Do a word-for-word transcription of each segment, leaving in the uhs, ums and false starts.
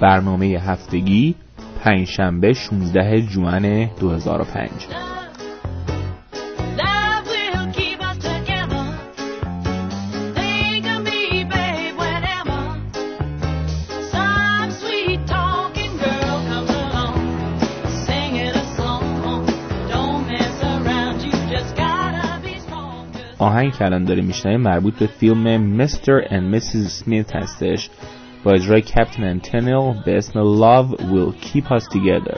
برنامه هفتگی پنجشنبه شانزده ژوئن دو هزار و پنج. آهنگ که الان داریم میشنویم مربوط به فیلم میستر اند میسیز اسمیت هستش با اجرای کپتن انتنیل به اسم Love Will Keep Us Together.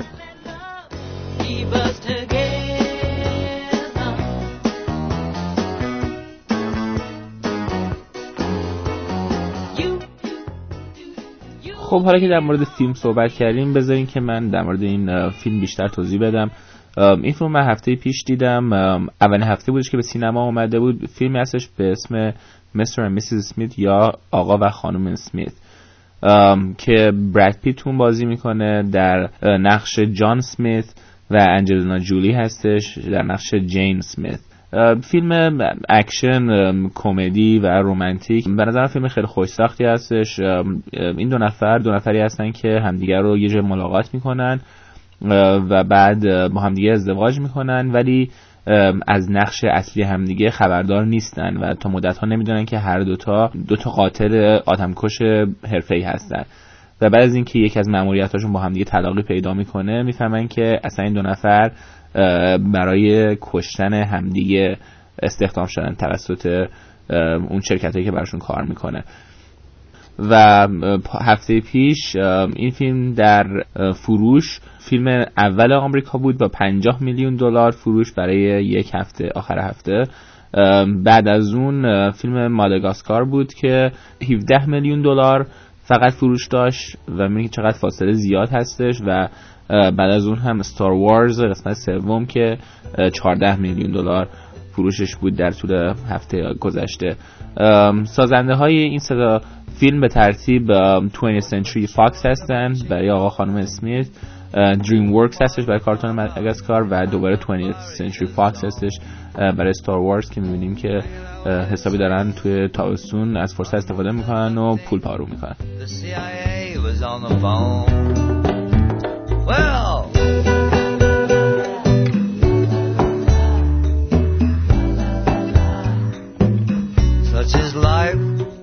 خب حالا که در مورد فیلم صحبت کردیم بذارین که من در مورد این فیلم بیشتر توضیح بدم. این فیلم من هفته پیش دیدم، اولین هفته بودش که به سینما اومده بود. فیلمی هستش به اسم میستر اند میسیز اسمیت یا آقا و خانم اسمیت که براد پیت بازی میکنه در نقش جان اسمیت و انجلینا جولی هستش در نقش جین اسمیت. فیلم اکشن، کمدی و رمانتیک، به نظر فیلم خیلی خوش ساختی هستش. این دو نفر دو نفری هستن که همدیگر رو یه جای ملاقات میکنن و بعد با همدیگه ازدواج میکنن، ولی از نقش اصلی همدیگه خبردار نیستن و تا مدت ها نمیدونن که هر دوتا دوتا قاتل آدمکش حرفه‌ای هستن. و بعد از اینکه یک از مأموریتاشون با همدیگه تلاقی پیدا میکنه میفهمن که اصلا این دو نفر برای کشتن همدیگه استخدام شدن توسط اون شرکتایی که براشون کار میکنه. و هفته پیش این فیلم در فروش فیلم اول آمریکا بود با پنجاه میلیون دلار فروش برای یک هفته آخر هفته. بعد از اون فیلم ماداگاسکار بود که هفده میلیون دلار فقط فروش داشت و میگه چقدر فاصله زیاد هستش. و بعد از اون هم استار وارز قسمت سوم که چهارده میلیون دلار فروشش بود در طول هفته گذشته. سازنده های این سه فیلم به ترتیب twentieth Century Fox هستن برای آقا خانم اسمیت، دریم ورکس هستش برای کارتون ماداگاسکار و دوباره twentieth Century Fox هستش برای استار وارز که میبینیم که حسابی دارن توی تابستون از فرصت استفاده میکنن و پول پارو میکنن. Well such is life.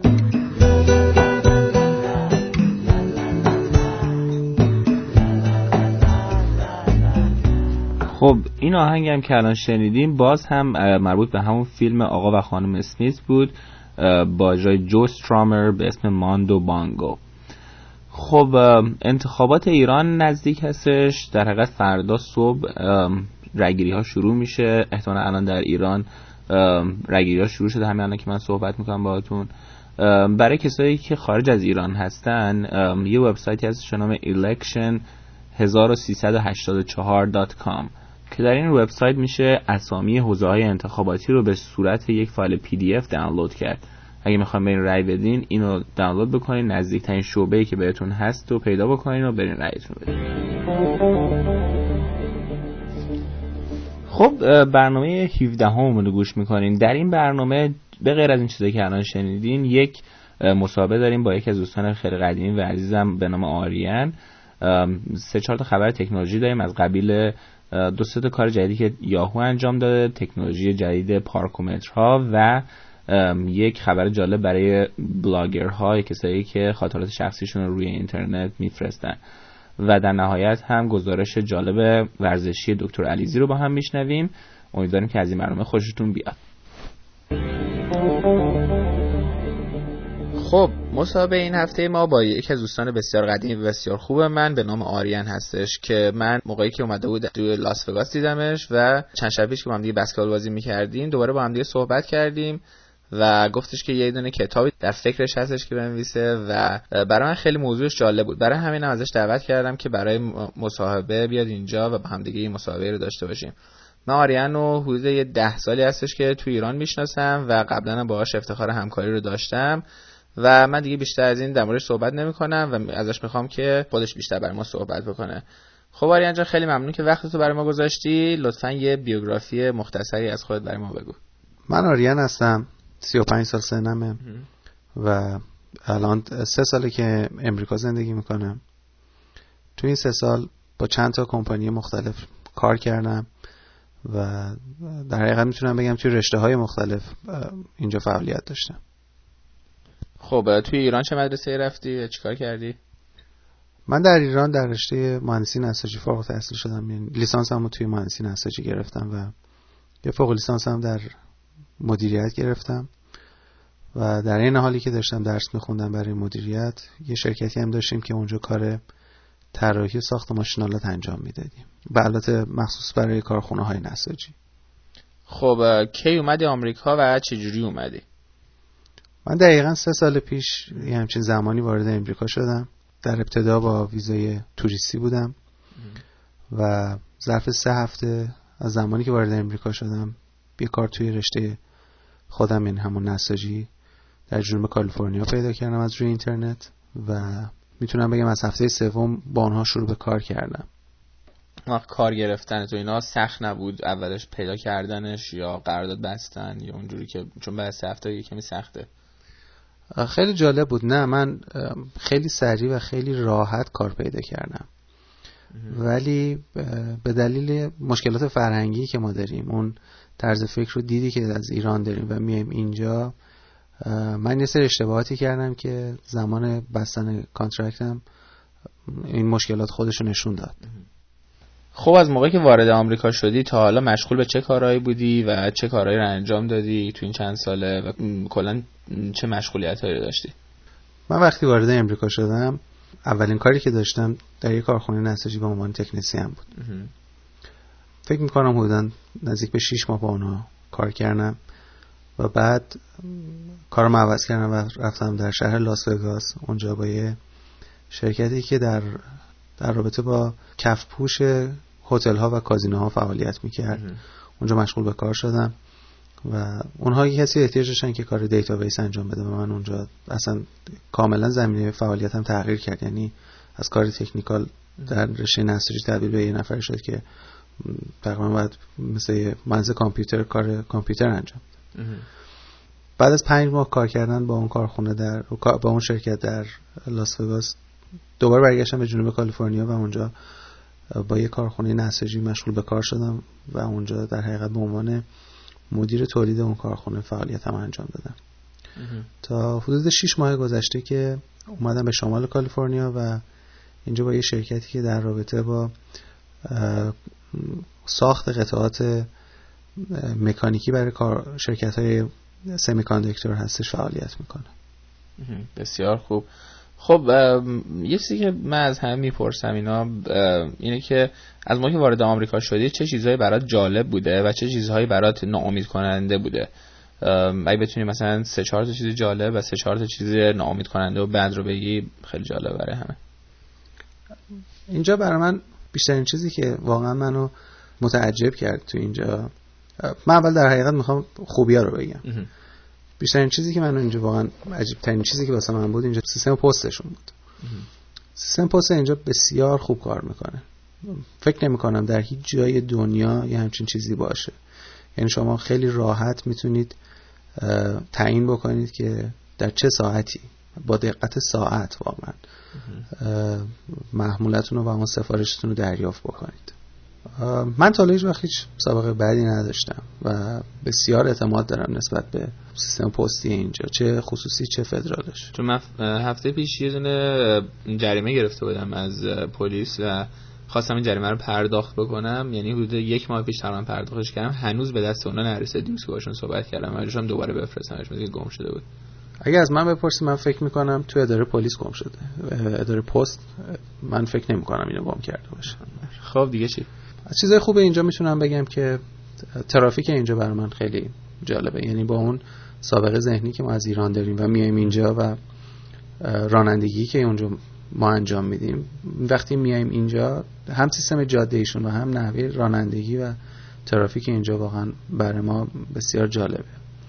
خب این آهنگ هم که الان شنیدیم باز هم مربوط به همون فیلم آقا و خانم اسمیت بود با جای جو استرامر به اسم ماندو بانگو. خب انتخابات ایران نزدیک هستش، در حقیقت فردا صبح رایگیری ها شروع میشه. احتمالا الان در ایران رایگیری ها شروع شده همین الان که من صحبت میکنم باهاتون. برای کسایی که خارج از ایران هستن یه وبسایتی هست به نام election one three eight four dot com که در این وبسایت میشه اسامی حوزه‌های انتخاباتی رو به صورت یک فایل پی دی اف دانلود کرد. اگه میخواین برین رای بدین اینو دانلود بکنین، نزدیکترین شعبه‌ای که بهتون هست رو پیدا بکنین و برین رایتون بدین. خب برنامه هفدهم رو گوش میکنین. در این برنامه به غیر از این چیزایی که الان شنیدین یک مسابقه داریم با یکی از دوستان خیلی قدیمی و عزیزم به نام آریان. سه چهار تا خبر تکنولوژی داریم از قبیل دو سه تا کار جدیدی که یاهو انجام داده، تکنولوژی جدید پارکومترها و یک خبر جالب برای بلاگرها، کسایی که خاطرات شخصیشون رو روی اینترنت میفرستن. و در نهایت هم گزارش جالب ورزشی دکتر علیزی رو با هم میشنویم. امیدواریم که از این برنامه خوشتون بیاد. خب مسابقه این هفته ما با یکی از دوستان بسیار قدیمی و بسیار خوب من به نام آریان هستش که من موقعی که اومده بود توی لاس وگاس دیدمش و چند شب پیش که با هم دیگه بسکتبال بازی می‌کردیم دوباره با هم دیگه صحبت کردیم و گفتش که یه دونه کتابی در فکرش هستش که بنویسه و برای من خیلی موضوعش جالب بود. برای همین هم ازش دعوت کردم که برای مصاحبه بیاد اینجا و با هم دیگه این مصاحبه رو داشته باشیم. من آریان رو حدود یه ده سالی هستش که تو ایران میشناسم و قبلا هم باهاش افتخار همکاری رو داشتم و من دیگه بیشتر از این در موردش صحبت نمی‌کنم و ازش میخوام که خودش بیشتر برای ما صحبت بکنه. خب آریان جان خیلی ممنون که وقتتو برای ما گذاشتی. لطفاً یه بیوگرافی مختصری از خودت برای ما بگو. من آریان هستم، سی و پنج سال سنمه و الان سه ساله که امریکا زندگی میکنم تو این سه سال با چند تا کمپانی مختلف کار کردم و در حقیقت میتونم بگم توی رشته‌های مختلف اینجا فعالیت داشتم. خب توی ایران چه مدرسه رفتی؟ چیکار کردی؟ من در ایران در رشته مهندسی نساجی فارغ التحصیل شدم. یعنی لیسانسمو توی مهندسی نساجی گرفتم و یه فوق لیسانس هم در مدیریت گرفتم و در این حالی که داشتم درس میخوندم برای مدیریت یه شرکتی هم داشتیم که اونجا کار طراحی و ساخت ماشین‌آلات انجام میدادیم، به البته مخصوص برای کارخونه‌های نساجی. خب کی اومدی آمریکا و چه جوری اومدی؟ من دقیقاً سه سال پیش یه همچین زمانی وارد امریکا شدم. در ابتدا با ویزای توریستی بودم و ظرف سه هفته از زمانی که وارد امریکا شدم یه کار توی رشته خودم، این همون نساجی در جنوب کالیفرنیا پیدا کردم از روی اینترنت و میتونم بگم از هفته سوم با اونها شروع به کار کردم. کار گرفتن تو اینا سخت نبود اولش پیدا کردنش یا قرارداد بستن یا اونجوری که چون بعد سه هفته یه کمی سخته؟ خیلی جالب بود. نه من خیلی سریع و خیلی راحت کار پیدا کردم، ولی به دلیل مشکلات فرهنگی که ما داریم، اون طرز فکر رو دیدی که از ایران داریم و میایم اینجا، من یه سری اشتباهاتی کردم که زمان بستن کانترکتم این مشکلات خودشو نشون داد. خب از موقعی که وارد آمریکا شدی تا حالا مشغول به چه کارهایی بودی و چه کارهایی رو انجام دادی تو این چند ساله و کلا چه مشغولیتایی رو داشتی؟ من وقتی وارد امریکا شدم اولین کاری که داشتم در یک کارخونه نساجی به عنوان تکنسین بود. فکر میکنم حدوداً نزدیک به شش ماه با اونها کار کردم و بعد کارم عوض کردم و رفتم در شهر لاس وگاس. اونجا با یه شرکتی که در در رابطه با کف پوش هتل ها و کازینوها فعالیت میکرد اونجا مشغول به کار شدم و اونها یه کسی احتیاج داشتن که کار دیتابیس انجام بده و من اونجا اصلا کاملا زمینه فعالیتم تغییر کرد. یعنی از کار تکنیکال در رشته نساجی تبدیل به یه نفر شد که تقریبا باید مثل مهندس کامپیوتر کار کامپیوتر انجام بده. بعد از پنج ماه کار کردن با اون کارخونه در با اون شرکت در لاس وگاس دوباره برگشتم به جنوب کالیفرنیا و اونجا با یه کارخونه نساجی مشغول به کار شدم و اونجا در حقیقت به عنوان مدیر تولید اون کارخونه فعالیتم انجام دادم تا حدود شش ماه گذشته که اومدم به شمال کالیفرنیا و اینجا با یه شرکتی که در رابطه با ساخت قطعات مکانیکی برای کار شرکت‌های سمی کانداکتور هستش فعالیت میکنه. بسیار خوب. خب یه چیزی که من از همه میپرسم اینا اینه که از موقعی که وارد آمریکا شدی چه چیزهایی برات جالب بوده و چه چیزهایی برات ناامید کننده بوده؟ اگه بتونی مثلا سه چهار تا چیز جالب و سه چهار تا چیز ناامید کننده و بد رو بگی خیلی جالب برای همه. اینجا برای من بیشترین چیزی که واقعا منو متعجب کرد تو اینجا، من اول در حقیقت میخوام خوبی‌ها رو بگم. بیشترین چیزی که من اینجا واقعا عجیب ترین چیزی که واسه من بود اینجا سیستم پستشون بود. سیستم پست اینجا بسیار خوب کار میکنه. فکر نمی کنم در هیچ جای دنیا یه همچین چیزی باشه. یعنی شما خیلی راحت میتونید تعیین بکنید که در چه ساعتی با دقت ساعت واقعا محمولتون رو و اون سفارشتون رو دریافت بکنید. من تا هیچ وقت هیچ سابقه بعدی نداشتم و بسیار اعتماد دارم نسبت به سیستم پستی اینجا، چه خصوصی چه فدرالش. چون من هفته پیش یه دونه جریمه گرفته بودم از پلیس و خواستم این جریمه رو پرداخت بکنم، یعنی حدود یک ماه پیش تقریبا پرداختش کردم، هنوز به دست اونا نرسیدیم که باشون صحبت کردم، مجبورم دوباره بفرستمش، مثل گم شده بود. اگه از من بپرسی من فکر میکنم تو اداره پلیس گم شده. اداره پست من فکر نمیکنم اینو گم کرده باشه. خب دیگه چی؟ از چیزای خوب اینجا میتونم بگم که ترافیک اینجا برای من خیلی جالبه. یعنی با اون سابقه ذهنی که ما از ایران داریم و میایم اینجا و رانندگی که اونجا ما انجام میدیم، وقتی میایم اینجا هم سیستم جاده ایشون و هم نحوه رانندگی و ترافیک اینجا واقعا برای ما بسیار جالبه.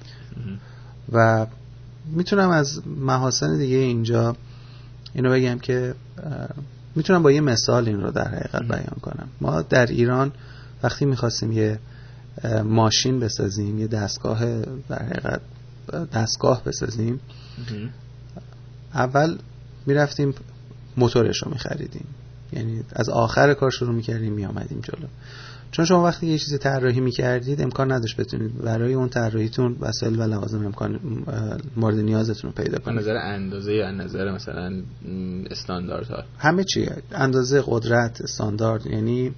و میتونم از محاسن دیگه اینجا اینو بگم که میتونم با یه مثال این رو در حقیقت بیان کنم. ما در ایران وقتی میخواستیم یه ماشین بسازیم، یه دستگاه در حقیقت دستگاه بسازیم، اول میرفتیم موتورش رو میخریدیم، یعنی از آخر کار شروع می‌کردیم میامدیم جلو. چون شما وقتی یه چیزی طراحی می‌کردید امکان نداشت بتونید برای اون طراحیتون وسایل و لوازم امکان مورد نیازتون رو پیدا کنید. از نظر اندازه یا از نظر مثلا استانداردها همه چی، اندازه، قدرت، استاندارد، یعنی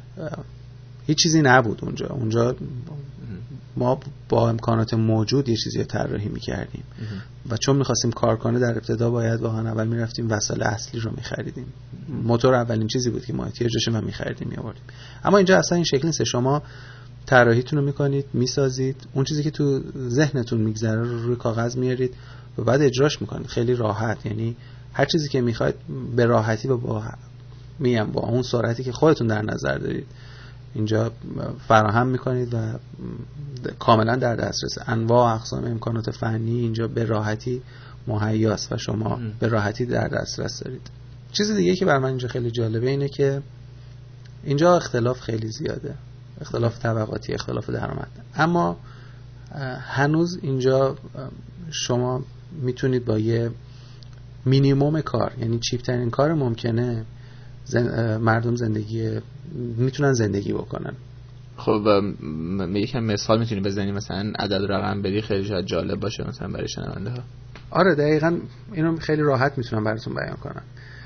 هیچ چیزی نبود اونجا. اونجا ما با امکانات موجود یه چیزی رو طراحی می‌کردیم و چون می‌خواستیم کار کنه در ابتدا باید واقعا اول می‌رفتیم وسایل اصلی رو می‌خریدیم. موتور اولین چیزی بود که ما احتیاجش رو می‌خریدیم می‌آوردیم. اما اینجا اصلا این شکلی نیست. شما طراحیتون رو می‌کنید، می‌سازید، اون چیزی که تو ذهنتون می‌گذره رو روی کاغذ میارید و بعد اجراش می‌کنید. خیلی راحت، یعنی هر چیزی که می‌خواید به راحتی و با میام با اون سرعتی که خودتون در نظر دارید اینجا فراهم میکنید و کاملا در دسترس. انواع و اقسام امکانات فنی اینجا به راحتی مهیاست و شما ام. به راحتی در دسترس دارید. چیز دیگه که برای من اینجا خیلی جالبه اینه که اینجا اختلاف خیلی زیاده، اختلاف طبقاتی، اختلاف درآمد، اما هنوز اینجا شما میتونید با یه مینیمم کار، یعنی چیپ ترین کار ممکنه زن... مردم زندگی میتونن زندگی بکنن. خب یکم مثال میتونی بزنی، مثلا عدد رقم بدی، خیلی شاید جالب باشه مثلا برای شنونده ها. آره دقیقاً اینو خیلی راحت میتونم براتون بیان کنم.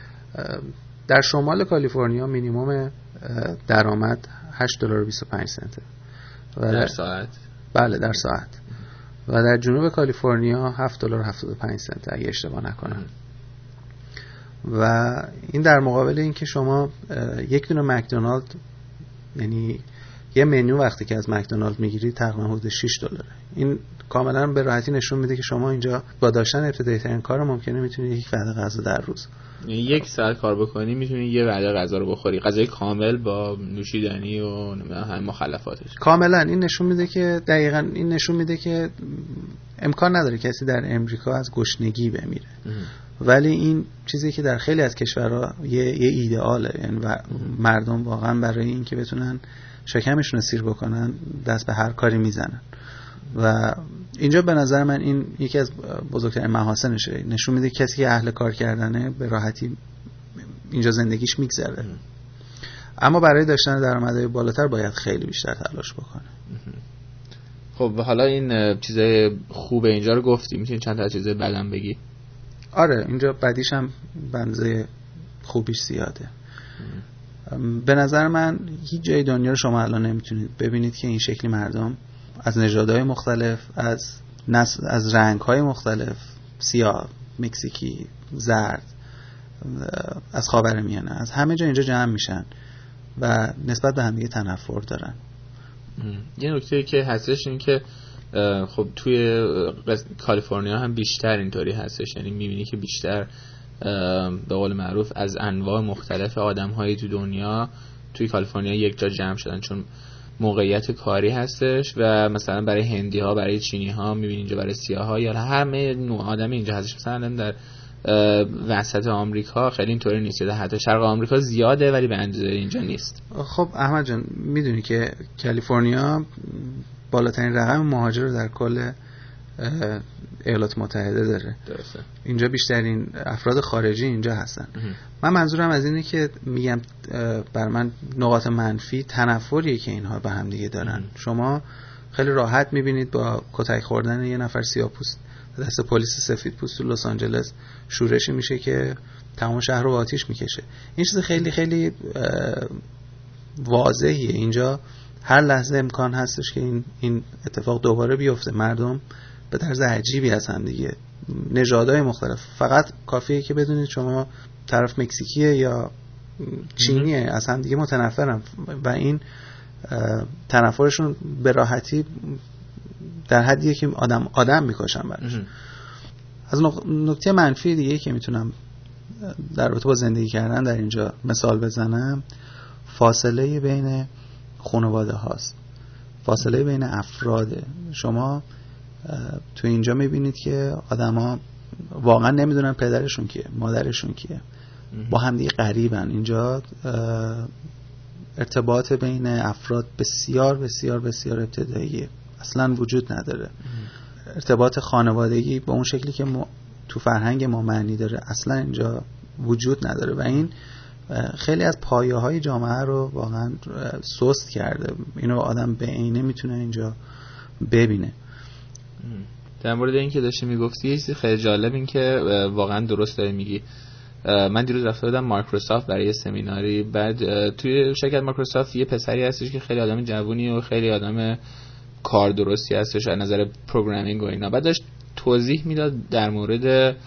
در شمال کالیفرنیا مینیمم درآمد هشت دلار و بیست و پنج سنته در, در ساعت. بله در ساعت. و در جنوب کالیفرنیا هفت دلار و هفتاد و پنج سنت اگه اشتباه نکنم. و این در مقابل این که شما یک دونه مکدونالد، یعنی یه منیو وقتی که از مکدونالد میگیرید تقریبا حدود شش دلاره. این کاملا به راحتی نشون میده که شما اینجا با داشتن ابتدایی ترین کار ممکنه میتونید یک وعده غذا در روز، یعنی یک ساعت کار بکنی میتونی یه وعده غذا رو بخوری، غذای کامل با نوشیدنی و همه مخلفاتش. کاملا این نشون میده که دقیقاً این نشون میده که امکان نداره کسی در امریکا از گشنگی بمیره. ولی این چیزی که در خیلی از کشورها یه, یه ایدئاله، یعنی مردم واقعا برای این که بتونن شکمشون رو سیر بکنن دست به هر کاری میزنن و اینجا به نظر من این یکی از بزرگترین محاسنشه. نشون میده کسی که اهل کار کردنه به راحتی اینجا زندگیش میگذره، اما برای داشتن درآمدهای بالاتر باید خیلی بیشتر تلاش بکنه. خب حالا این چیزای خوبه اینجا رو گفتی، میتونی چند تا چیز بدم بگی؟ آره اینجا بدیش هم بنزه خوبیش زیاده. به نظر من هیچ جای دنیا رو شما الان نمیتونید ببینید که این شکلی مردم از نژادهای مختلف، از نسل، از رنگ‌های مختلف، سیاه، مکزیکی، زرد، از خاورمیانه، از همه جا اینجا جمع میشن و نسبت به هم دیگه تنفر دارن. یه نکته که هستش این که خب توی کالیفرنیا هم بیشتر اینطوری هستش، یعنی میبینی که بیشتر به قول معروف از انواع مختلف آدم‌های تو دنیا توی کالیفرنیا یک جا جمع شدن، چون موقعیت کاری هستش و مثلا برای هندی‌ها، برای چینی‌ها میبینی اینجا، برای سیاه‌ها، یا همه نوع آدم اینجا هستش. مثلا در وسط آمریکا خیلی اینطوری نیست، حتی شرق آمریکا زیاده ولی به اندازه اینجا نیست. خب احمد جان میدونی که کالیفرنیا بالاترین رقم مهاجر رو در کل ایالات متحده داره. درسته. اینجا بیشترین افراد خارجی اینجا هستن. من منظورم از اینه که میگم بر من نقاط منفی تنفریه که اینها به هم دیگه دارن. اه. شما خیلی راحت میبینید با کتک خوردن یه نفر سیاه‌پوست دست پلیس سفیدپوست تو لس آنجلس شورشی میشه که تمام شهر رو آتیش میکشه. این چیز خیلی خیلی واضحیه. اینجا هر لحظه امکان هستش که این این اتفاق دوباره بیفته. مردم به طرز عجیبی از هم دیگه، نژادهای مختلف، فقط کافیه که بدونید شما طرف مکزیکیه یا چینیه، از هم دیگه متنفرن و این تنفرشون به راحتی در حدیه که آدم آدم میکشن براش. از نکته منفی دیگه که میتونم در رابطه با زندگی کردن در اینجا مثال بزنم، فاصله بین خانواده هاست، فاصله بین افراده. شما تو اینجا میبینید که آدم ها واقعا نمیدونن پدرشون کیه، مادرشون کیه، با هم دیگه غریبن. اینجا ارتباط بین افراد بسیار بسیار بسیار ابتداییه، اصلا وجود نداره. ارتباط خانوادگی با اون شکلی که ما تو فرهنگ ما معنی داره اصلا اینجا وجود نداره و این خیلی از پایه های جامعه رو واقعا سست کرده. اینو آدم به عینه میتونه اینجا ببینه. در مورد این که داشتی میگفتی یه چیز خیلی جالب این که واقعا درست داری میگی. من دیروز رفته بودم مایکروسافت برای سمیناری، بعد توی شرکت مایکروسافت یه پسری هستش که خیلی آدم جوونی و خیلی آدم کار درستی هستش از نظر پروگرامینگ و اینا. بعد داشت توضیح میداد در مورد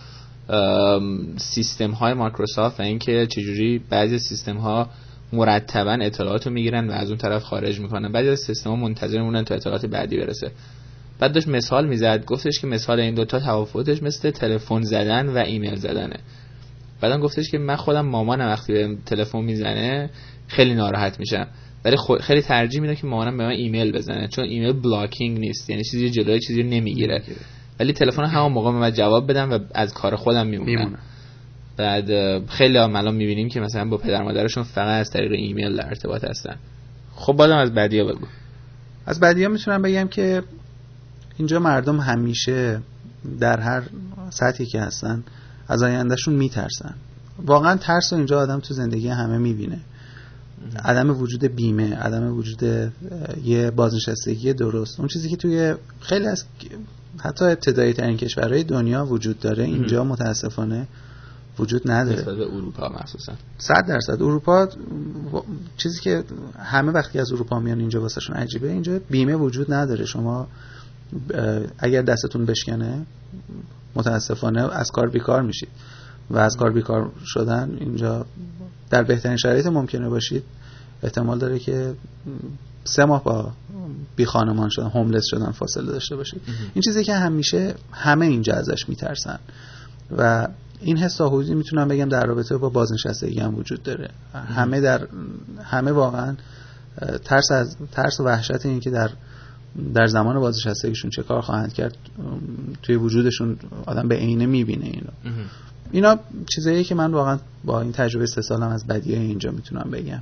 سیستم های مایکروسافت و اینکه چجوری بعضی سیستم ها مرتبا اطلاعات رو میگیرن و از اون طرف خارج میکنن، بعضی از سیستم ها منتظر میمونن تا اطلاعات بعدی برسه. بعد داشت مثال میزد، گفتش که مثال این دوتا تفاوتش مثل تلفن زدن و ایمیل زدنه. بعدم گفتش که من خودم مامانم وقتی بهم تلفن میزنه خیلی ناراحت میشم، ولی خیلی ترجیح میدم که مامانم به من ایمیل بزنه، چون ایمیل بلاکینگ نیست، یعنی چیزی جلوی چیزی رو نمیگیره، ولی تلفن همون موقع من جواب بدم و از کار خودم میمونم. بعد خیلی الان میبینیم که مثلا با پدر مادرشون فقط از طریق ایمیل در ارتباط هستن. خب بازم از بعدیا بگو. از بعدیا میتونم بگم که اینجا مردم همیشه در هر سطحی که هستن از آیندهشون میترسن. واقعا ترس رو اینجا آدم تو زندگی همه میبینه. عدم وجود بیمه، عدم وجود یه بازنشستگی درست، اون چیزی که توی خیلی از حتی ابتدایی ترین کشورهای دنیا وجود داره اینجا متاسفانه وجود نداره. نسبت به اروپا مخصوصا صد درصد اروپا چیزی که همه وقتی از اروپا میان اینجا واسهشون عجیبه، اینجا بیمه وجود نداره. شما اگر دستتون بشکنه متاسفانه از کار بیکار میشید و از کار بیکار شدن اینجا در بهترین شرایط ممکنه باشید احتمال داره که سه ماه با بی خانمان شدن، هوملس شدن فاصله داشته باشید. این چیزی که همیشه همه اینجا ازش میترسن و این حس حضوری میتونم بگم در رابطه با بازنشستگی هم وجود داره. همه در همه واقعا ترس از ترس و وحشت این که در در زمان بازنشستگیشون چه کار خواهند کرد توی وجودشون آدم به عینه میبینه. اینا اینا چیزایی که من واقعا با این تجربه سه سالم از بدیهای اینجا میتونم بگم.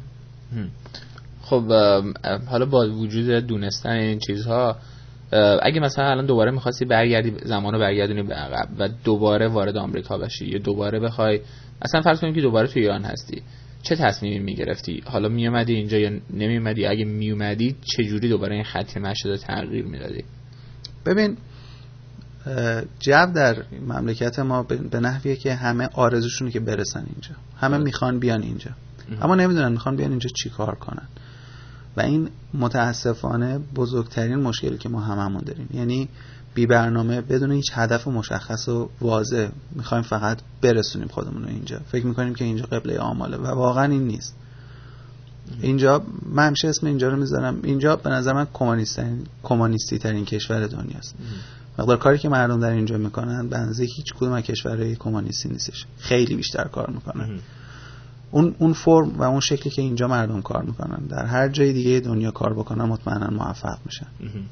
خب حالا با وجود دونستن این چیزها، اگه مثلا الان دوباره می‌خواستی برگردی زمانو برگردونی به عقب و دوباره وارد آمریکا بشی یا دوباره بخوای اصلا فرض کنیم که دوباره تو ایران هستی، چه تصمیمی میگرفتی؟ حالا میومدی اینجا یا نمیومدی؟ اگه میومدی چه جوری دوباره این خط مشی رو تغییر میدادی؟ ببین جو در مملکت ما به نحویه که همه آرزوشونه که برسن اینجا، همه میخوان بیان اینجا اما نمیدونن میخوان بیان اینجا چی کار کنن و این متاسفانه بزرگترین مشکلی که ما هممون داریم. یعنی بی برنامه بدون هیچ هدف مشخص و واضح میخوایم فقط برسونیم خودمون رو اینجا، فکر میکنیم که اینجا قبله آماله و واقعا این نیست. اینجا من همیشه اسم اینجا رو میذارم، اینجا به نظر من کمونیستی ترین کشور دنیاست. مقدار کاری که مردم در اینجا میکنن به اندازه هیچ کدوم از کشورهای کمونیستی نیستش، خیلی بیشتر کار میکنن. اون اون فرم و اون شکلی که اینجا مردم کار میکنن در هر جای دیگه دنیا کار بکنن مطمئنا موفق میشن.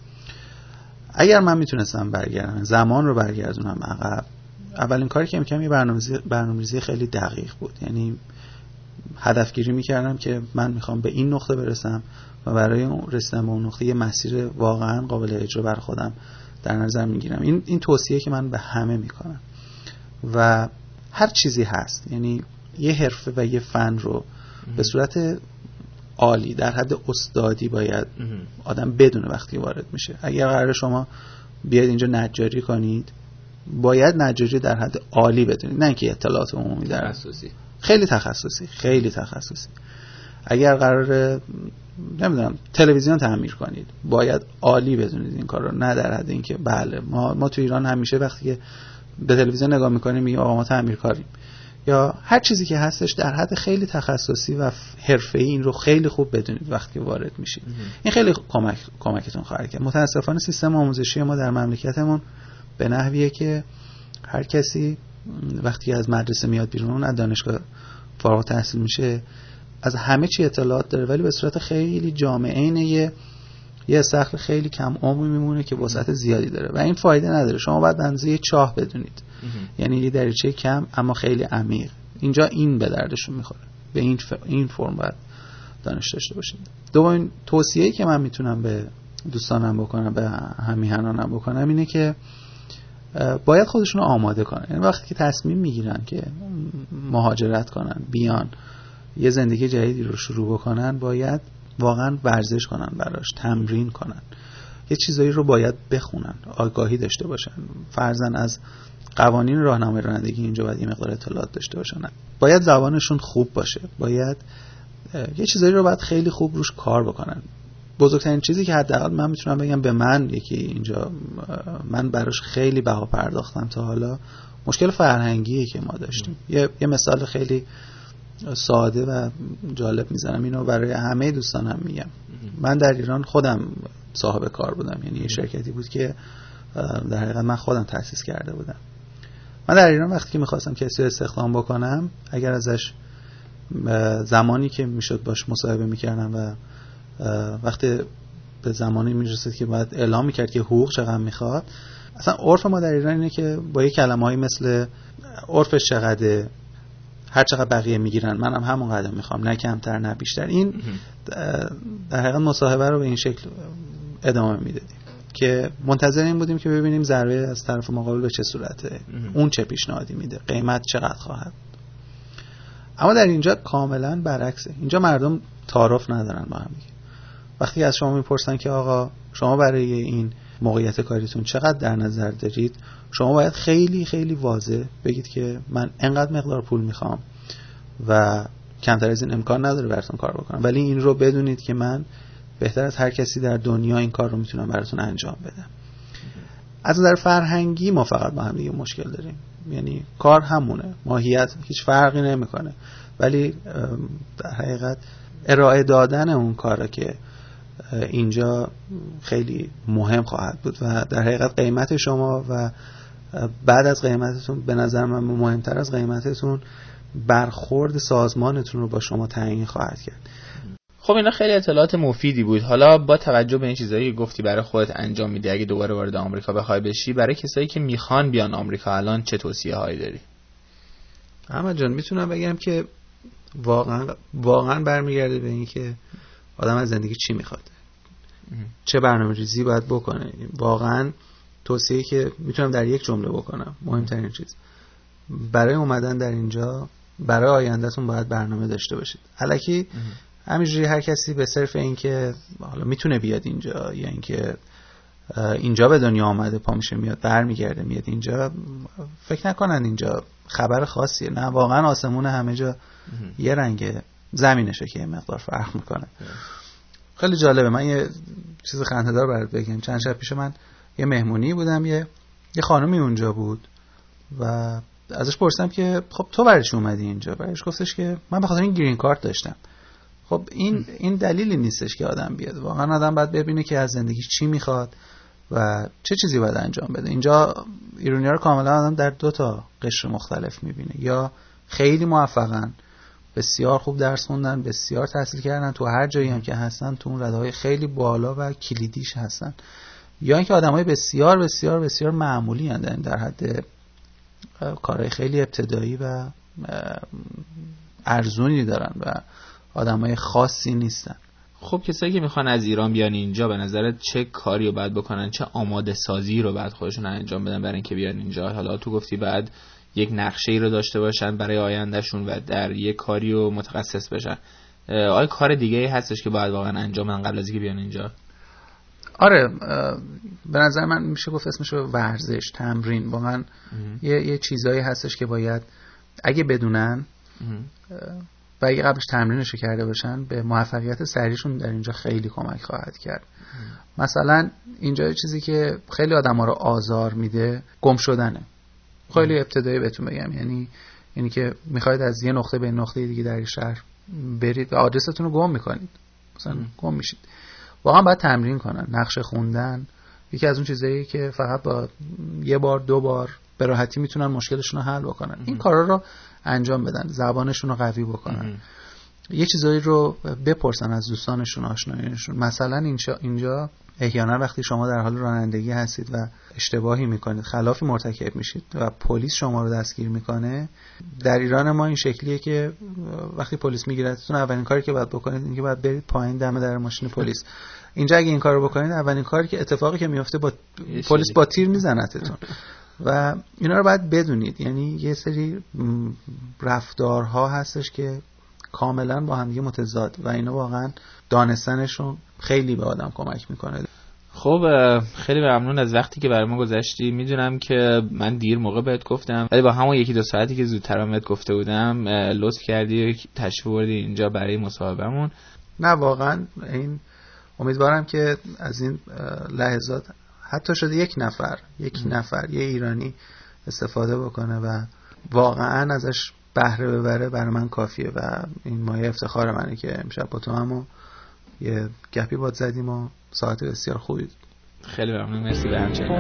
اگر من میتونستم برگردم زمان رو برگردونم عقب، اولین کاری که میکنم یه برنامه‌ریزی برنامه‌ریزی خیلی دقیق بود. یعنی هدفگیری میکردم که من میخوام به این نقطه برسم و برای رسیدن به اون نقطه یه مسیر واقعا قابل اجرا بر خودم در نظر میگیرم. این این توصیه که من به همه میکنم و هر چیزی هست، یعنی یه حرفه و یه فن رو به صورت عالی در حد استادی باید آدم بدونه وقتی وارد میشه. اگر قراره شما بیاید اینجا نجاری کنید باید نجاری در حد عالی بدونید، نه اینکه اطلاعات عمومی در تخصصی، خیلی تخصصی خیلی تخصصی. اگر قراره نمیدونم تلویزیون تعمیر کنید باید عالی بدونید این کار رو، نه در حد اینکه بله ما ما تو ایران همیشه وقتی که به تلویزیون نگاه میکنیم میگیم آقا ما تعمیرکاریم، یا هر چیزی که هستش در حد خیلی تخصصی و حرفه‌ای این رو خیلی خوب بدونید وقتی وارد میشید. این خیلی کمک کمکتون خواهد کرد. متاسفانه سیستم آموزشی ما در مملکتمون به نحویه که هر کسی وقتی از مدرسه میاد بیرون، از دانشگاه فارغ التحصیل میشه، از همه چی اطلاعات داره ولی به صورت خیلی جامعه اینه یه یه استخر خیلی کم عمقی میمونه که وسعت زیادی داره و این فایده نداره. شما باید اندازه چاه بدونید، یعنی یه دریچه کم اما خیلی عمیق. اینجا این به دردشون میخوره، به این ف... این فرم باید دانش داشته باشید. دومین توصیه‌ای که من میتونم به دوستانم بکنم، به همیهنانم بکنم اینه که باید خودشون رو آماده کنن. یعنی وقتی که تصمیم میگیرن که مهاجرت کنن بیان یه زندگی جدیدی رو شروع بکنن باید واقعا ورزش کنن، براش تمرین کنن، یه چیزایی رو باید بخونن، آگاهی داشته باشن، فرضاً از قوانین راهنمای رانندگی اینجا باید یه مقدار اطلاعات داشته باشن، باید زبانشون خوب باشه، باید یه چیزایی رو باید خیلی خوب روش کار بکنن. بزرگترین چیزی که حداقل من میتونم بگم به من یکی اینجا من براش خیلی بها پرداختم تا حالا، مشکل فرهنگیه که ما داشتیم. یه یه مثال خیلی ساده و جالب میزنم، اینو برای همه دوستانم میگم. من در ایران خودم صاحب کار بودم، یعنی یه شرکتی بود که در حقیقت من خودم تأسیس کرده بودم. من در ایران وقتی که میخواستم کسی رو استخدام بکنم، اگر ازش زمانی که میشد باش مصاحبه میکردم و وقتی به زمانی میرسید که باید اعلام میکرد که حقوق چقدر میخواد، اصلا عرف ما در ایران اینه که با یه کلمه‌ای مثل عرفش چقدره، هر چقدر بقیه میگیرن منم هم همون قدر میخوام، نه کمتر نه بیشتر. این در حقیقت مصاحبه رو به این شکل ادامه میدادیم که منتظر این بودیم که ببینیم ضربه از طرف مقابل به چه صورته، اون چه پیشنهادی میده، قیمت چقدر خواهد. اما در اینجا کاملا برعکسه. اینجا مردم تعارف ندارن با هم دیگه. وقتی از شما میپرسن که آقا شما برای این موقعیت کاریتون چقدر در نظر دارید، شما باید خیلی خیلی واضح بگید که من انقدر مقدار پول میخوام و کمتر از این امکان نداره براتون کار بکنم، ولی این رو بدونید که من بهتر از هر کسی در دنیا این کار رو میتونم براتون انجام بدم. از نظر فرهنگی ما فقط با هم دیگه مشکل داریم، یعنی کار همونه، ماهیت هیچ فرقی نمیکنه، ولی در حقیقت ارائه دادن اون کاره که اینجا خیلی مهم خواهد بود و در حقیقت قیمت شما و بعد از قیمتتون به نظر من مهمتر از قیمتتون برخورد سازمانتون رو با شما تعیین خواهد کرد. خب اینا خیلی اطلاعات مفیدی بود. حالا با توجه به این چیزایی که گفتی برای خودت انجام میدی، اگه دوباره وارد آمریکا بخوای بشی، برای کسایی که میخوان بیان آمریکا الان چه توصیه هایی داری؟ احمد جان میتونم بگم که واقعا واقعا برمیگرده به این که آدم از زندگی چی میخواد، چه برنامه‌ریزی باید بکنه. واقعا توصیه‌ای که میتونم در یک جمله بکنم، مهمترین چیز برای اومدن در اینجا، برای آیندهتون باید برنامه داشته باشید. الکی همینجوری هر کسی به صرف این که حالا میتونه بیاد اینجا یا اینکه اینجا به دنیا آمده پا میشه میاد برمیگرده میاد اینجا، فکر نکنن اینجا خبر خاصیه. نه، واقعا آسمون همه جا یه رنگه، زمینشه که یه مقدار فرق میکنه. خیلی جالبه. من یه چیز خنده‌دار برات بگم. چند شب پیش من یه مهمونی بودم، یه یه خانومی اونجا بود و ازش پرسیدم که خب تو برای چی اومدی اینجا؟ برایش گفتش که من به خاطر این گرین کارت داشتم. خب این این دلیلی نیستش که آدم بیاد. واقعا آدم باید ببینه که از زندگی چی میخواد و چه چیزی باید انجام بده. اینجا ایرانی‌ها رو کاملا آدم در دو تا قشر مختلف میبینه، یا خیلی موفقن، بسیار خوب درس خوندن، بسیار تحصیل کردن، تو هر جایی هم که هستن تو اون رده‌های خیلی بالا و کلیدیش هستن، یا اینکه آدمای بسیار بسیار بسیار معمولی هستن، در حد کارهای خیلی ابتدایی و ارزونی دارن و آدمای خاصی نیستن. خب کسایی که میخوان از ایران بیان اینجا، به نظرت چه کاری رو باید بکنن، چه آماده سازی رو باید خودشون انجام بدن برای اینکه بیان اینجا؟ حالا تو گفتی بعد یک نقشه‌ای رو داشته باشن برای آیندهشون و در یک کاری رو متخصص بشن. آیا کار دیگه‌ای هستش که باید واقعا انجام بدن قبل از اینکه بیان اینجا؟ آره، به نظر من میشه گفت اسمش ورزش، تمرین. واقعا یه یه چیزایی هستش که باید اگه بدونن و اگه قبلش تمرینش کرده باشن، به موفقیت سریعشون در اینجا خیلی کمک خواهد کرد. مثلا اینجا چیزی که خیلی آدما رو آزار میده گم شدنه. خیلی ابتدایی بهتون بگم، یعنی یعنی که میخواید از یه نقطه به نقطه دیگه در شهر برید و آدرستون رو گم میکنید، مثلا گم میشید. واقعا باید تمرین کنن. نقشه خوندن یکی از اون چیزایی که فقط با یه بار دو بار به راحتی میتونن مشکلشون رو حل بکنن. این کارا رو انجام بدن، زبانشون رو قوی بکنن، یه چیزایی رو بپرسن از دوستانشون، آشنایانشون. مثلا اینجا اینجا احیانا وقتی شما در حال رانندگی هستید و اشتباهی میکنید، خلافی مرتکب میشید و پلیس شما رو دستگیر میکنه، در ایران ما این شکلیه که وقتی پلیس میگیرتتون اولین کاری که باید بکنید اینه که باید برید پایین دم در ماشین پلیس. اینجا اگه این کارو بکنید، اولین کاری که اتفاقی که میفته با پلیس با تیر میزنتتون و اینا رو باید بدونید. یعنی یه سری رفتارها هستش که کاملا با هم دیگه متضاد و اینا واقعا دانستنشون خیلی به آدم کمک میکنه. خب خیلی ممنون از وقتی که برای ما گذاشتی. میدونم که من دیر موقع بهت گفتم، ولی با همون یکی دو ساعتی که زودتر بهت گفته بودم لطف کردی تشریف بردی اینجا برای مصاحبهمون. نه واقعا این امیدوارم که از این لحظات حتی شده یک نفر یک ام. نفر یه ایرانی استفاده بکنه و واقعا ازش بهره ببره، برای من کافیه و این مایه افتخار منه که امشب با تو هم یه گپی باد زدیم و ساعت بسیار خوبی. خیلی ممنون، مرسی. به همچنین.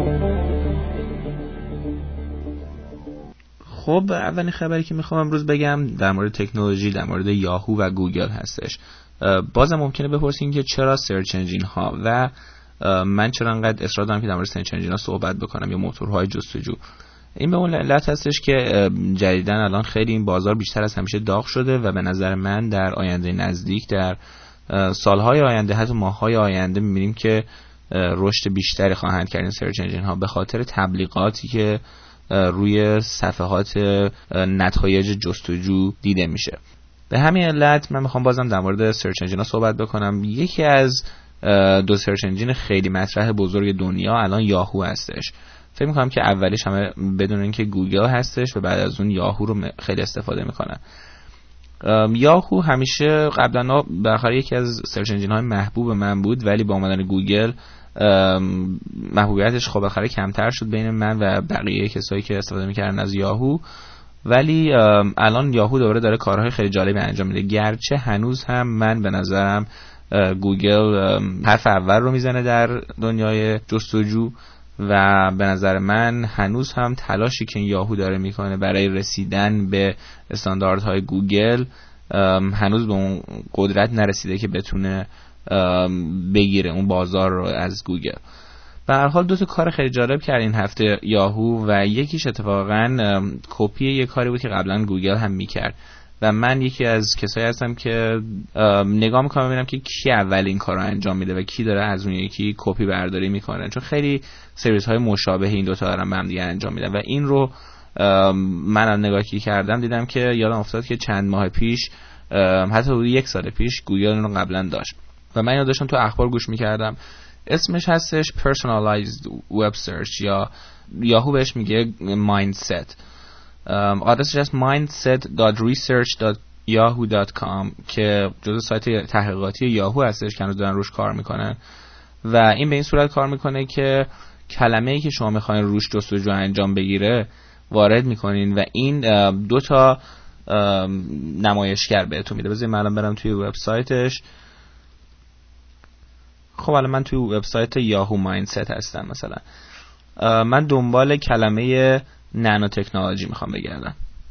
خب اولین خبری که میخوام امروز بگم در مورد تکنولوژی، در مورد یاهو و گوگل هستش. بازم ممکنه بپرسین که چرا سرچ انجین ها و من چرا انقدر اصرار دارم که در مورد سرچ انجین ها صحبت بکنم یا موتورهای جستجو. این به اون علت هستش که جدیداً الان خیلی این بازار بیشتر از همیشه داغ شده و به نظر من در آینده نزدیک، در سالهای آینده، حتی ماههای آینده می‌بینیم که رشد بیشتری خواهند کرد این سرچ انجین ها به خاطر تبلیغاتی که روی صفحات نتایج جستجو دیده میشه. به همین علت من میخوام بازم در مورد سرچ انجین ها صحبت بکنم. یکی از دو سرچ انجین خیلی مطرح بزرگ دنیا الان یاهو هستش. فکر میکنم که اولیش همه بدون اینکه گوگل هستش و بعد از اون یاهو رو خیلی استفاده میکنن. یاهو همیشه قبلا بالاخره یکی از سرچ انجین های محبوب من بود، ولی با اومدن گوگل محبوبیتش خب بالاخره کمتر شد بین من و بقیه کسایی که استفاده میکردن از یاهو. ولی الان یاهو دوباره داره کارهای خیلی جالبی انجام میده، گرچه هنوز هم من به نظرم گوگل حرف اول رو میزنه در دنیای جستجو و به نظر من هنوز هم تلاشی که یاهو داره میکنه برای رسیدن به استانداردهای گوگل هنوز به اون قدرت نرسیده که بتونه بگیره اون بازار رو از گوگل. به هر حال دو تا کار خیلی جالب کرد این هفته یاهو و یکیش اتفاقا کپی یه کاری بود که قبلا گوگل هم میکرد و من یکی از کسایی هستم که نگاه میکنم ببینم که کی اول این کار رو انجام میده و کی داره از اون یکی کپی برداری میکنه، چون خیلی سرویس های مشابه این دوتا دارن به هم دیگه انجام میدن و این رو من نگاه کی کردم دیدم که یادم افتاد که چند ماه پیش، حتی حدود یک سال پیش، گوگل اینو قبلا داشت و من اینو داشتم تو اخبار گوش میکردم. اسمش هستش personalized web search یا یاهو بهش میگه mindset. آدرسش هست mindset dot research dot yahoo dot com که جزو سایت تحقیقاتی یاهو هستش که هنوز دارن روش کار میکنن و این به این صورت کار میکنه که کلمه‌ای که شما میخواین روش جستجو انجام بگیره وارد میکنین و این دو تا نمایشگر بهتون میده. بذارید من الان برم توی وبسایتش. خب الان من توی وبسایت یاهو مایندست هستم. مثلا من دنبال کلمه نانو تکنولوژی میخوام بگردم.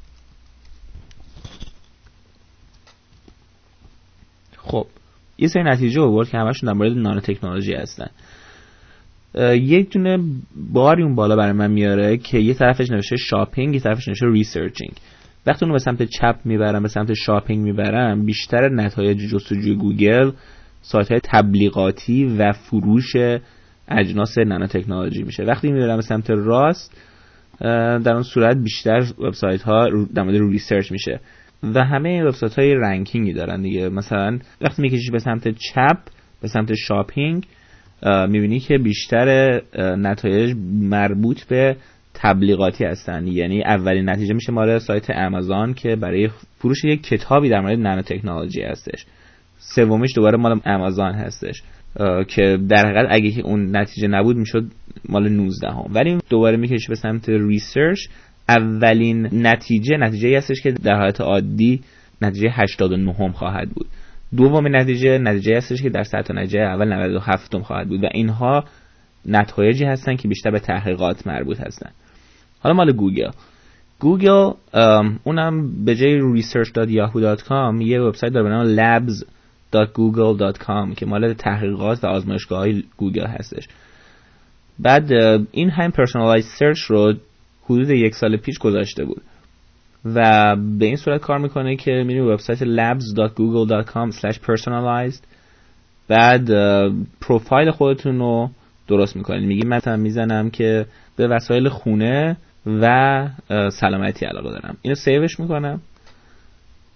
خب یه سری نتیجه آورد که همشون در مورد نانو تکنولوژی هستن. یک دونه باری اون بالا برای من میاره که یه طرفش نوشته شاپینگ، یه طرفش نوشته ریسرچینگ. وقتی اونو به سمت چپ میبرم، به سمت شاپینگ میبرم، بیشتر نتایج جستجوی گوگل سایت‌های تبلیغاتی و فروش اجناس نانو تکنولوژی میشه. وقتی میبرم به سمت راست، در اون صورت بیشتر وبسایت‌ها در مورد ریسرچ میشه و همه وبسایت‌های رنکینگی دارن دیگه. مثلا وقتی میکشی به سمت چپ، به سمت شاپینگ، میبینی که بیشتر نتایج مربوط به تبلیغاتی هستن. یعنی اولین نتیجه میشه مال سایت آمازون که برای فروش یک کتابی در مورد نانو تکنولوژی هستش. سومیش دوباره مال آمازون هستش که در حقیقت اگه اون نتیجه نبود میشد مال نوزده هم. ولی دوباره میکشه به سمت ریسرچ، اولین نتیجه نتیجه‌ای هستش که در حالت عادی نتیجه هشتاد و نه هم خواهد بود. دومین نتیجه نتیجه هستش که در سطح نتیجه اول نود و هفت هم خواهد بود و اینها نتایجی هستن که بیشتر به تحقیقات مربوط هستن. حالا مال گوگل گوگل اونم به جای research dot yahoo dot com یه وبسایت داره به نام labs dot google dot com که مال تحقیقات و آزمایشگاه‌های گوگل هستش. بعد این هم personalized search رو حدود یک سال پیش گذاشته بود و به این صورت کار میکنه که میریم وبسایت labs dot google dot com slash personalized، بعد پروفایل خودتون رو درست میکنید. میگی مثلا میزنم که به وسایل خونه و سلامتی علاقه دارم، اینو سیوش میکنم.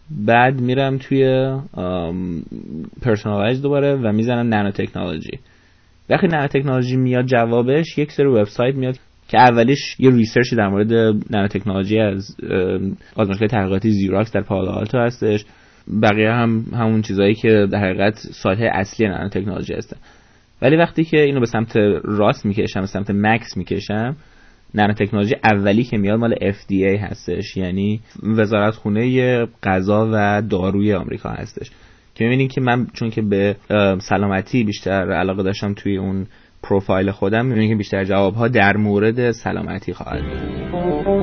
بعد میرم توی پرسونالایز دوباره و میزنم نانو تکنولوژی. وقتی نانو تکنولوژی میاد جوابش یک سری وبسایت میاد که اولیش یه ریسرچی در مورد نانو تکنولوژی از آزمایشگاه تحقیقاتی زیراکس در پالو آلتو هستش. بقیه هم همون چیزایی که در حقیقت سایت‌های اصلی نانو تکنولوژی هستن. ولی وقتی که اینو به سمت راست میکشم، به سمت مکس میکشم، نانو تکنولوژی اولی که میاد مال اف دی ای هستش، یعنی وزارتخونه غذا و داروی آمریکا هستش. که می‌بینید که من چون که به سلامتی بیشتر علاقه داشتم توی اون پروفایل خودم، می‌بینید که بیشتر جواب‌ها در مورد سلامتی خواهد بود.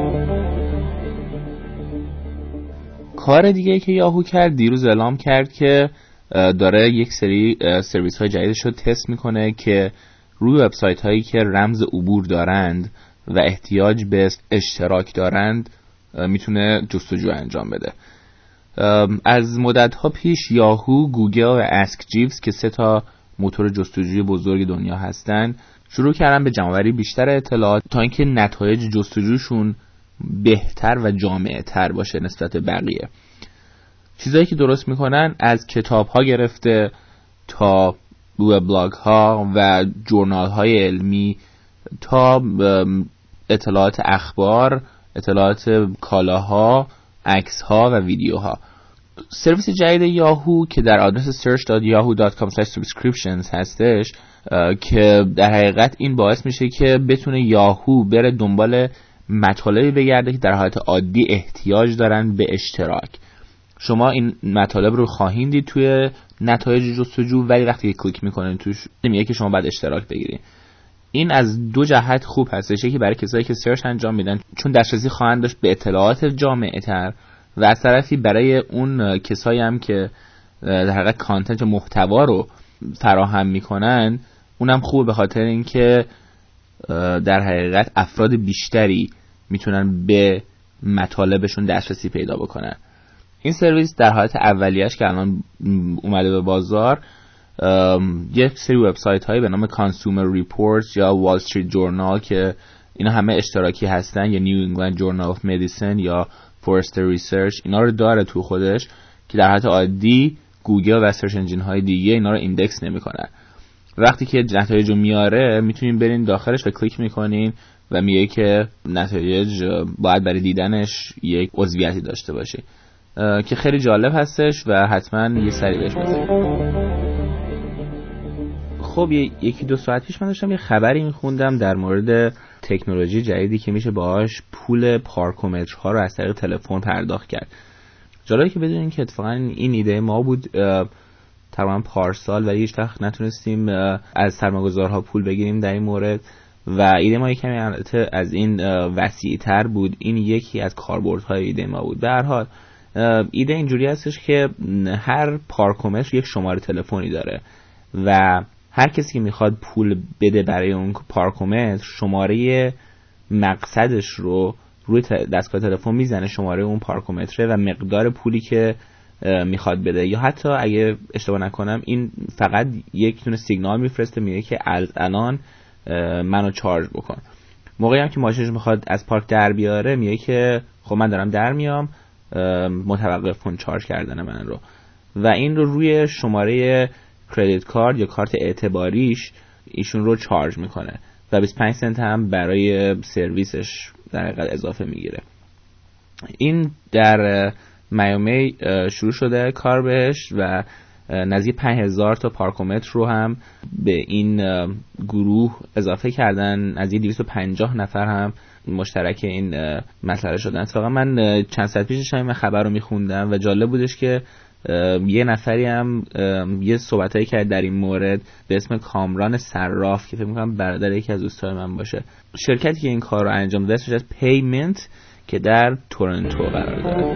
کار دیگه که یاهو کرد، دیروز اعلام کرد که داره یک سری سرویس‌های جدیدش رو تست میکنه که روی وبسایت‌هایی که رمز عبور دارند و احتیاج به اشتراک دارند میتونه جستجو انجام بده. از مدت‌ها پیش یاهو، گوگل و اسک جیوز که سه تا موتور جستجوی بزرگ دنیا هستن شروع کردن به جمع‌آوری بیشتر اطلاعات تا اینکه نتایج جستجوشون بهتر و جامع‌تر باشه نسبت به بقیه. چیزایی که درست میکنن از کتاب‌ها گرفته تا وبلاگ‌ها و جورنال‌های علمی تا اطلاعات اخبار، اطلاعات کالاها، عکس‌ها و ویدیوها. سرویس جدید یاهو که در آدرس search dot yahoo dot com slash subscriptions هستش که در حقیقت این باعث میشه که بتونه یاهو بره دنبال مطالبی بگرده که در حالت عادی احتیاج دارن به اشتراک. شما این مطالب رو خواهید دید توی نتایج جستجو، ولی وقتی که کلیک میکنید توش میگه که شما باید اشتراک بگیرید. این از دو جهت خوب هستش. یکی برای کسایی که سرچ انجام میدن چون دسترسی خواهند داشت به اطلاعات جامعه تر، و از طرفی برای اون کسایی هم که در حقیقت کانتنت محتوا رو فراهم میکنن اونم خوبه، به خاطر اینکه در حقیقت افراد بیشتری میتونن به مطالبشون دسترسی پیدا بکنن. این سرویس در حالت اولیه‌اش که الان اومده به بازار یک سری وبسایت هایی به نام Consumer Reports یا Wall Street Journal که اینا همه اشتراکی هستن، یا New England Journal of Medicine یا Forrester Research، اینا رو داره تو خودش که در حالت عادی گوگل و سرچ انجین های دیگه اینا رو ایندکس نمی‌کنن. وقتی که نتایج رو میاره میتونین برین داخلش و کلیک میکنین و میگه که نتایج باید برای دیدنش یک عضویتی داشته باشه که خیلی جالب هستش و حتما یه سری بهش بزنید. خب یکی دو ساعت پیش من داشتم یه خبری میخوندم در مورد تکنولوژی جدیدی که میشه باهاش پول پارکومترها رو از طریق تلفن پرداخت کرد. جالبه که بدونین که اتفاقا این ایده ما بود تقریبا پارسال، ولی هیچ وقت نتونستیم از سرمایه‌گذارها پول بگیریم در این مورد و ایده ما کمی از این وسیع‌تر بود. این یکی از کاربردهای ایده ما بود. به هر حال ایده اینجوری هستش که هر پارکومتر یک شماره تلفنی داره و هر کسی که میخواد پول بده برای اون پارکومتر شماره مقصدش رو روی دستگاه تلفن میزنه، شماره اون پارکومتره و مقدار پولی که میخواد بده، یا حتی اگه اشتباه نکنم این فقط یک دونه سیگنال میفرسته میگه که الان منو چارج بکن. موقعی هم که ماشینش میخواد از پارک در بیاره میگه که خب من دارم در میام، متوقف کن چارج کردن من رو، و این رو روی شماره کردیت کارت یا کارت اعتباریش ایشون رو چارج میکنه و بیست و پنج سنت هم برای سرویسش در حقیقت اضافه میگیره. این در میامی شروع شده کار بهش و نزدیک پنج هزار تا پارکومتر رو هم به این گروه اضافه کردن. از دویست و پنجاه نفر هم مشترک این مسئله شدن. اتفاقا من چند ساعت پیش این خبر رو میخوندم و جالب بودش که یه نفری هم یه صحبتایی کرد در این مورد به اسم کامران صراف که فکر می‌کنم برادر یکی از دوستای من باشه. شرکتی که این کار رو انجام داده اسمش پیمنت که در تورنتو قرار داره.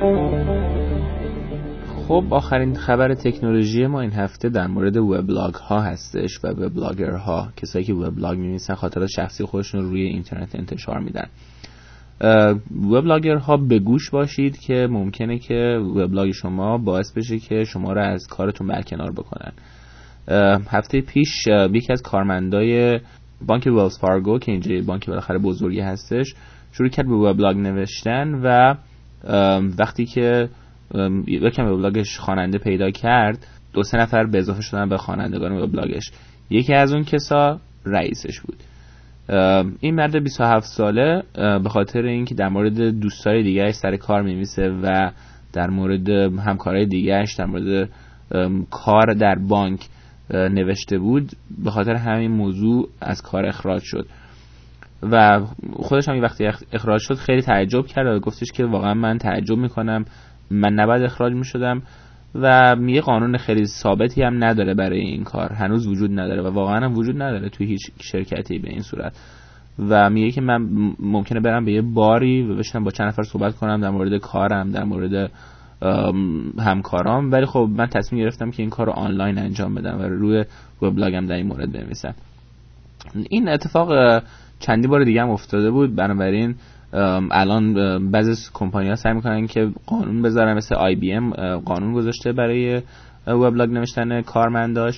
خب آخرین خبر تکنولوژی ما این هفته در مورد وبلاگ ها هستش و وبلاگر ها، کسایی که وبلاگ می‌نویسن خاطرات شخصی خودشون رو روی اینترنت انتشار میدن. وبلاگر ها به گوش باشید که ممکنه که وبلاگ شما باعث بشه که شما رو از کارتون برکنار بکنن. هفته پیش یکی از کارمندای بانک ویلز فارگو که اینجا بانک بالاخره بزرگی هستش شروع کرد به وبلاگ نوشتن و وقتی که یکم وبلاگش خواننده پیدا کرد، دو سه نفر به اضافه شدن به خوانندگان وبلاگش. یکی از اون کسا رئیسش بود. این مرد بیست و هفت ساله به خاطر اینکه در مورد دوستای دیگه‌اش سر کار می‌نویسه و در مورد همکارای دیگه‌اش در مورد کار در بانک نوشته بود، به خاطر همین موضوع از کار اخراج شد و خودش هم وقتی اخراج شد خیلی تعجب کرد و گفتش که واقعا من تعجب میکنم، من نباید اخراج میشدم و یه قانون خیلی ثابتی هم نداره برای این کار، هنوز وجود نداره و واقعا هم وجود نداره توی هیچ شرکتی به این صورت. و میگه که من ممکنه برم به یه باری و بشینم با چند نفر صحبت کنم در مورد کارم، در مورد همکارام، ولی خب من تصمیم گرفتم که این کار رو آنلاین انجام بدم و روی وبلاگم در این مورد بنویسم. این اتفاق چندی بار دیگه هم افتاده بود، بنابراین الان بعضی کمپانی‌ها سعی می‌کنن که قانون بذارن، مثل آی بی ام قانون گذاشته برای وبلاگ نوشتن کارمنداش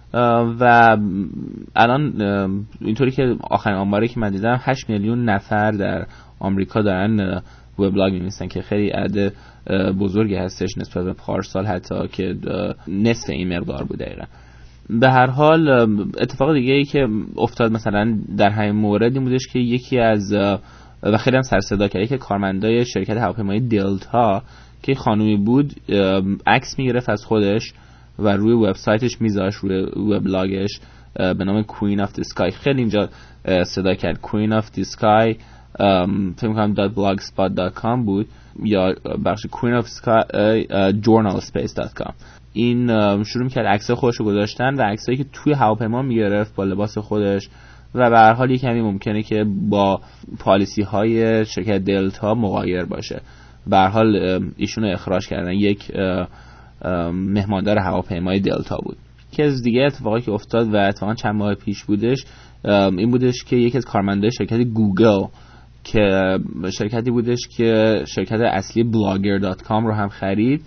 و الان اینطوری که آخرین آماری که من دیدم هشت میلیون نفر در آمریکا دارن وبلاگ می‌نویسن که خیلی عدد بزرگی هستش نسبت به پارسال، حتی که نصف این مقدار بود دقیقاً. به هر حال اتفاق دیگه ای که افتاد مثلا در همین مورد این بودش که یکی از و خیلی هم سر صدا کرد که کارمندای شرکت هواپیمایی دلتا که خانومی بود عکس میگرفت از خودش و روی وبسایتش میذاشت، روی وبلاگش به نام Queen of the Sky. خیلی اینجا صدا کرد Queen of the Sky، فکر می‌کنم .blogspot dot com بود یا بخش Queen of Sky journalspace dot com. این شروع می‌کرد عکس خودش رو گذاشتن و عکسایی که توی هواپیما میگرفت با لباس خودش و به هر حال یک کمی ممکنه که با پالیسی های شرکت دلتا مغایر باشه. به هر حال ایشونو اخراج کردن. یک مهماندار هواپیمای دلتا بود. یکی از دیگه اتفاقی که افتاد و اتفاقا چند ماه پیش بودش این بودش که یکی از کارمندای شرکت گوگل که شرکتی بودش که شرکت اصلی بلاگر دات کام رو هم خرید،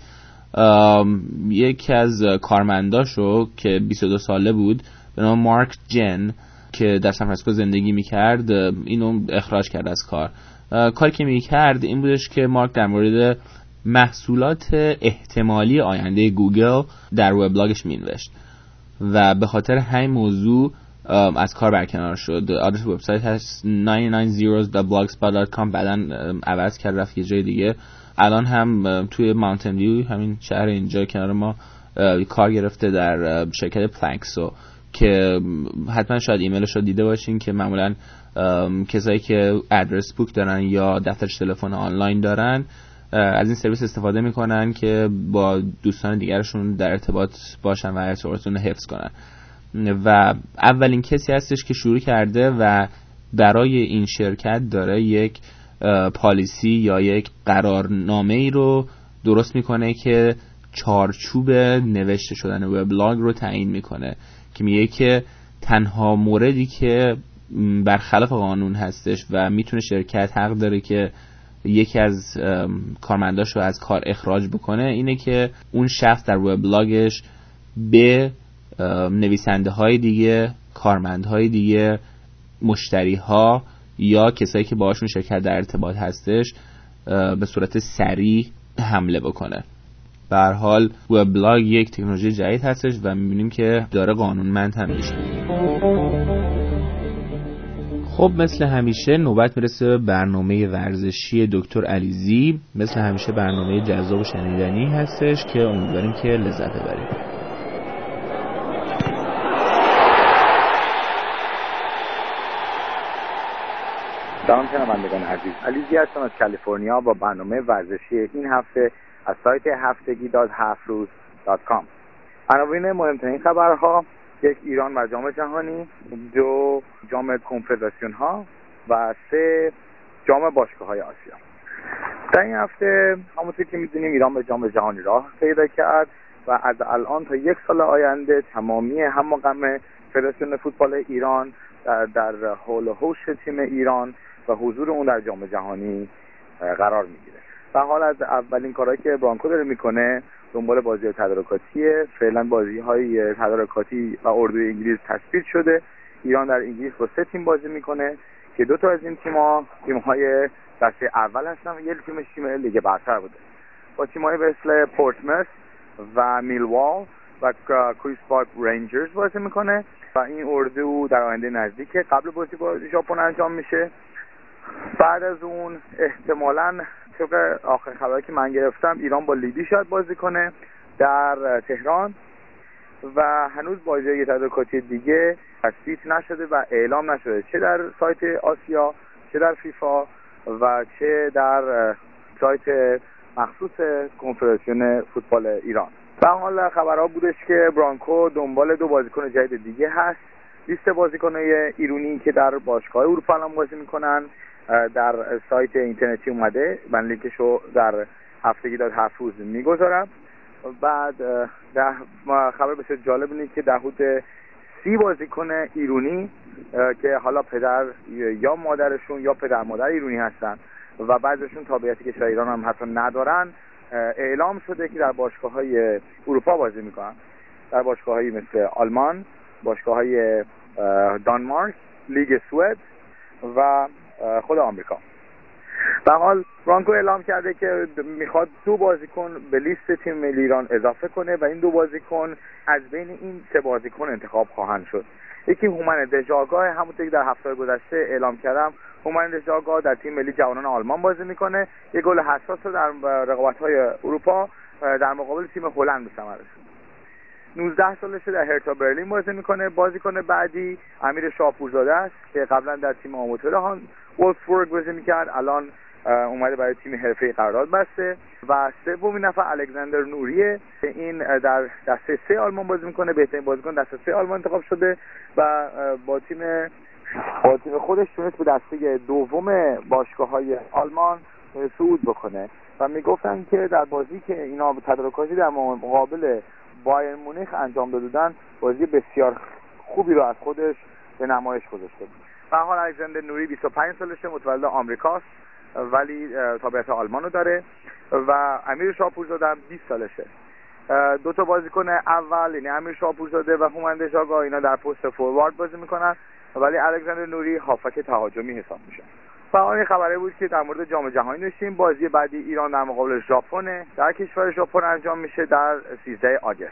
یکی از کارمنداشو که بیست و دو ساله بود به نام مارک جن که در سان فرانسیسکو زندگی میکرد اینو اخراج کرد از کار. کاری که میکرد این بودش که مارک در مورد محصولات احتمالی آینده گوگل در وبلاگش مینوشت و به خاطر همین موضوع از کار برکنار شد. آدرس وبسایت هست نه نه zeros dot blogspot dot com، بعدن عوض کرد رفت یه جای دیگه. الان هم توی ماونتن ویو، همین شهر اینجا کنار ما، کار گرفته در شرکت پلانکسو که حتما شاید ایمیلش رو دیده باشین که معمولا کسایی که ادرس بوک دارن یا دفتر تلفن آنلاین دارن از این سرویس استفاده میکنن که با دوستان دیگرشون در ارتباط باشن و ارتباطشون رو حفظ کنن و اولین کسی هستش که شروع کرده و برای این شرکت داره یک پالیسی یا یک قرارنامه‌ای رو درست میکنه که چارچوب نوشته شدن وبلاگ رو تعیین میکنه که میگه که تنها موردی که برخلاف قانون هستش و میتونه شرکت حق داره که یکی از کارمنداش رو از کار اخراج بکنه اینه که اون شخص در وبلاگش به نویسنده های دیگه، کارمندهای دیگه، مشتری ها یا کسایی که باهاشون شرکت در ارتباط هستش به صورت سریع حمله بکنه. به هر حال وبلاگ یک تکنولوژی جدید هستش و می‌بینیم که داره قانونمند هم میشه. خب مثل همیشه نوبت میرسه به برنامه ورزشی دکتر علیزی. مثل همیشه برنامه جذاب و شنیدنی هستش که امیدواریم که لذت ببرید. سلام شنوندگان عزیز، علیزی هستم از کالیفرنیا با برنامه ورزشی این هفته از سایت هفتگی دات هفت روز دات کام. عناوین مهمترین خبرها: یک، ایران و جام جهانی، دو، جام کنفدراسیون ها و سه، جام باشگاه های آسیا. در این هفته همونطور که میدونیم ایران به جام جهانی راه پیدا کرد و از الان تا یک سال آینده تمامی هم و غم فدراسیون فوتبال ایران در, در حول و حوش تیم ایران و حضور اون در جام جهانی قرار میگیره. در حال از اولین کارهایی که برانکو داره میکنه دنبال بازی تدارکاتیه. فعلا بازی های تدارکاتی و اردوی انگلیس تثبیت شده. ایران در انگلیس با سه تیم بازی میکنه که دو تا از این تیم‌ها تیم‌های دسته اول هستن و یک تیمش تیم لیگ برتر بوده. با تیم‌های مثل پورتموث و میلوال و کوئینز پارک رنجرز بازی میکنه و این اردو در آینده نزدیک قبل بازی با ژاپن انجام میشه. بعد از اون احتمالاً طبق آخر خبری که من گرفتم ایران با لیبی شاید بازی کنه در تهران و هنوز بازی تدارکاتی دیگه تصویب نشده و اعلام نشده، چه در سایت آسیا، چه در فیفا و چه در سایت مخصوص کنفدراسیون فوتبال ایران. به حال خبرها بودش که برانکو دنبال دو بازیکن جدید دیگه هست. لیست بازیکن‌های ایرانی که در باشگاه اروپا الان بازی میکنن در سایت اینترنتی اومده، من لینکشو در هفتگی داد هفت روز میگذارم. بعد ده خبر بسیار جالب اینه که در حدود سی بازیکن ایرانی که حالا پدر یا مادرشون یا پدر مادر ایرانی هستن و بعضیشون تابعیت کشور ایران هم حتی ندارن، اعلام شده که در باشگاه‌های اروپا بازی میکنن، در باشگاه‌هایی مثل آلمان، باشگاه‌های دانمارک، لیگ سوئد و خود آمریکا. به حال برانکو اعلام کرده که میخواد دو بازیکن به لیست تیم ملی ایران اضافه کنه و این دو بازیکن از بین این سه بازیکن انتخاب خواهند شد. یکی هومن دژاگاه، همونطوری که در هفته گذشته اعلام کردم، هومن دژاگاه در تیم ملی جوانان آلمان بازی میکنه، یه گل حساس رو در رقابت‌های اروپا در مقابل تیم هلند به ثمر رسوند. نوزده سالشه، در هرتا برلین بازی میکنه. بازیکن بعدی امیر شاپورزاده است که قبلا در تیم آماتور هان وولفسبورگ بازی میکرد، الان اومده برای تیم حرفه‌ای قرارداد بسته. و سومین نفر الکساندر نوریه، این در دسته سه آلمان بازی میکنه، بهترین بازیکن دسته سه آلمان انتخاب شده و با تیم با تیم خودش تونست به دسته دوم باشگاه‌های آلمان صعود بکنه و میگفتن که در بازی که اینا به تدارکاتی در مقابل بایر مونیخ انجام دادن، بازی بسیار خوبی رو از خودش به نمایش گذاشته بود. به هر حال الکساندر نوری بیست و پنج سالشه، متولد آمریکاست ولی تابعیت آلمان رو داره و امیر شاپورزاده هم بیست سالشه. دو تا بازیکن اول یعنی امیر شاپورزاده و هومن دژاگاه اینا در پست فوروارد بازی میکنن ولی الکساندر نوری هافک تهاجمی حساب میشه. و این خبره بود که در مورد جام جهانی داشتیم. بازی بعدی ایران در مقابل ژاپن در کشور ژاپن انجام میشه در سیزده آگوست.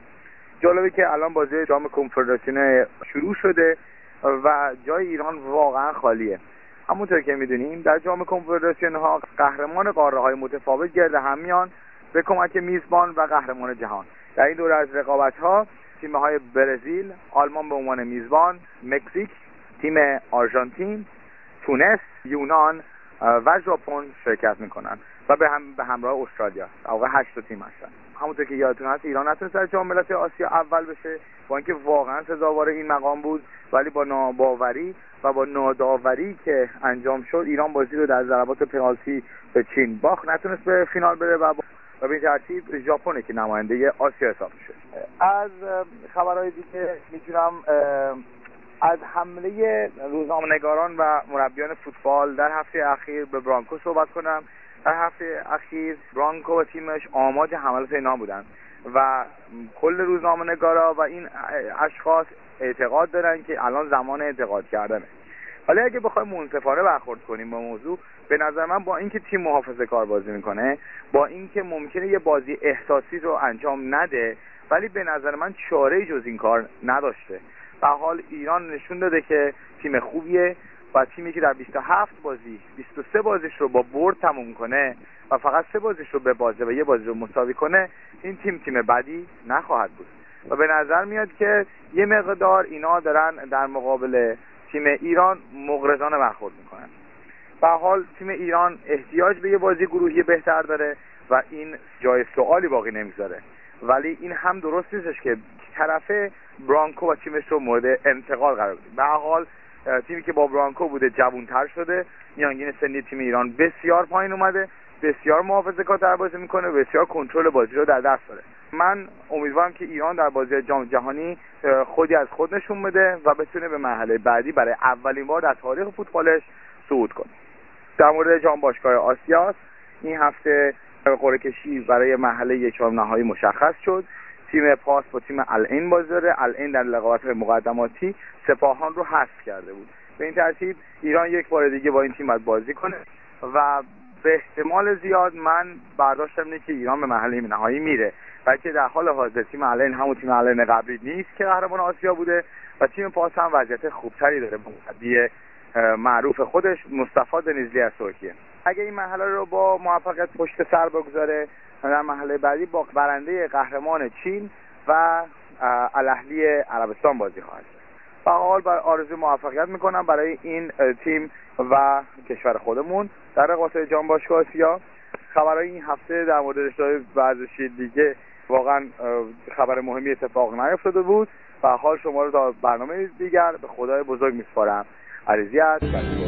جالبه که الان بازی جام کنفدراسیون شروع شده و جای ایران واقعا خالیه. همونطور که میدونیم در جام کنفدراسیون ها قهرمان قاره های متفاوت گرد هم میان به کمک میزبان و قهرمان جهان. در این دوره از رقابت ها تیم های برزیل، آلمان به عنوان میزبان، مکزیک، تیم آرژانتین، تونس، یونان و ژاپن شرکت میکنن و به هم به همراه استرالیا. در واقع هشت تا تیم هستن. همونطور که یادتون هست ایران نتونست در جام ملت‌های آسیا اول بشه، با اینکه واقعا سزاوار این مقام بود، ولی با ناباوری و با ناداوری که انجام شد ایران بازی رو در ضربات پنالتی به چین باخت، نتونست به فینال بره و و به این ترتیب ژاپن که نماینده آسیا حساب میشه. از خبرهای دیگه میتونم از حمله روزنامه‌نگاران و مربیان فوتبال در هفته اخیر به برانکو صحبت کنم. در هفته اخیر برانکو و تیمش آماج حملات اینا بودن و کل روزنامه‌نگارا و این اشخاص اعتقاد دارن که الان زمان انتقاد کردنه. حالا اگه بخوایم منصفانه برخورد کنیم با موضوع، به نظر من با اینکه تیم محافظه‌کار بازی میکنه، با اینکه ممکنه یه بازی احساسی رو انجام نده، ولی به نظر من چاره‌ای جز این کار نداشته. به حال ایران نشون داده که تیم خوبیه و تیمی که در بیست و هفت بازی بیست و سه بازیش رو با برد تموم کنه و فقط سه بازیش رو ببازه و یه بازی رو مساوی کنه، این تیم تیم بدی نخواهد بود و به نظر میاد که یه مقدار اینا دارن در مقابل تیم ایران مغرضانه برخورد میکنن. به حال تیم ایران احتیاج به یه بازی گروهی بهتر داره و این جای سوالی باقی نمیذاره، ولی این هم درست نیستش که طرف برانکو و تیمش رو مورد انتقاد قرار بدیم. به هر حال تیمی که با برانکو بوده جوان‌تر شده، میانگین سنی تیم ایران بسیار پایین اومده، بسیار محافظه‌کارتر بازی میکنه، بسیار کنترل بازی رو در دست داره. من امیدوارم که ایران در بازی جام جهانی خودی از خود نشون بده و بتونه به مرحله بعدی برای اولین بار در تاریخ فوتبالش صعود کنه. در مورد جام باشگاه آسیا این هفته قرعه کشی برای مرحله یکم نهایی مشخص شد. تیم پاس با تیم العین بازی داره. العین در رقابت‌های مقدماتی سپاهان رو حذف کرده بود. به این ترتیب ایران یک بار دیگه با این تیم باید بازی کنه و به احتمال زیاد من برداشتم اینه که ایران به مرحله نهایی میره، بلکه در حال حاضر تیم الین همون تیم الین قبلی نیست که قهرمان آسیا بوده و تیم پاس هم وضعیت خوبتری داره با مربی معروف خودش مصطفی دنیزلی از ترکیه. اگه این مرحله رو با موفقیت پشت سر بگذاره، در مرحله بعدی با برنده قهرمان چین و الاهلی عربستان بازی خواهد شد. به هر حال آرزوی موفقیت میکنم برای این تیم و کشور خودمون در رقابت جام باشگاه آسیا. خبرهای این هفته در مورد رشته‌های ورزشی دیگه واقعا خبر مهمی اتفاق نیفتاده بود. به هر حال شما رو تا برنامه دیگر به خدای بزرگ میسپارم. عریضیت.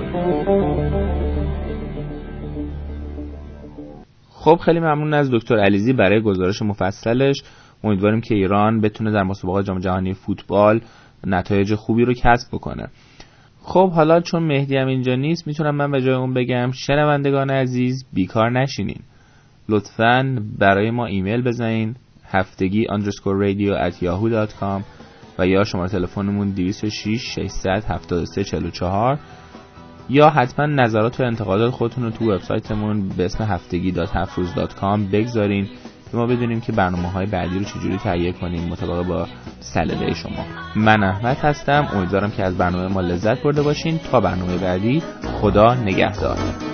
خب خیلی ممنون از دکتر علیزی برای گزارش مفصلش. امیدواریم که ایران بتونه در مسابقات جام جهانی فوتبال نتایج خوبی رو کسب بکنه. خب حالا چون مهدی هم اینجا نیست، میتونم من به جای اون بگم شنوندگان عزیز بیکار نشینین. لطفاً برای ما ایمیل بزنین هفتگی underscore radio at yahoo dot com و یا شماره تلفنمون دویست و شش ششصد هفتاد و سه چهل و چهار، یا حتما نظرات و انتقادات خودتون رو تو وبسایتمون به اسم هفتگی دات هفروز دات کام بگذارین که ما بدونیم که برنامه‌های بعدی رو چجوری تهیه کنیم مطابق با سلیقه شما. من احمد هستم، امیدوارم که از برنامه ما لذت برده باشین. تا برنامه بعدی، خدا نگهدار.